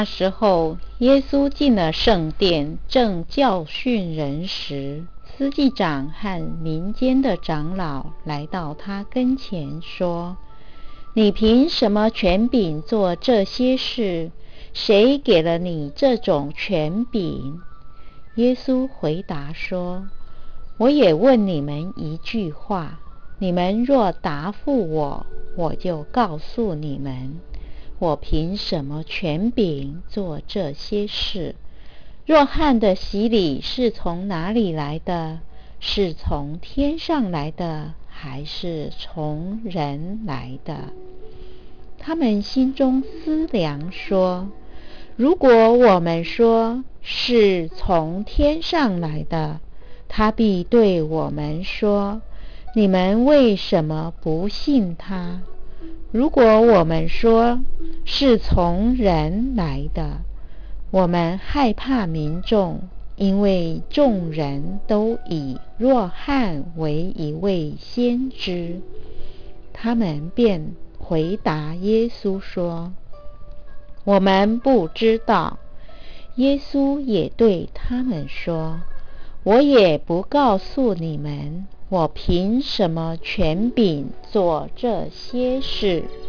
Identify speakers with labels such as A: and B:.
A: 那时候，耶稣进了圣殿，正教训人时，司祭长和民间的长老来到他跟前说：你凭什么权柄做这些事？谁给了你这种权柄？耶稣回答说：我也问你们一句话，你们若答复我，我就告诉你们，我凭什么权柄做这些事？若翰的洗礼是从哪里来的？是从天上来的，还是从人来的？他们心中思量说：如果我们说是从天上来的，他必对我们说：你们为什么不信他？如果我们说是从人来的，我们害怕民众，因为众人都以若翰为一位先知。他们便回答耶稣说：我们不知道。耶稣也对他们说：我也不告诉你们，我凭什么权柄做这些事。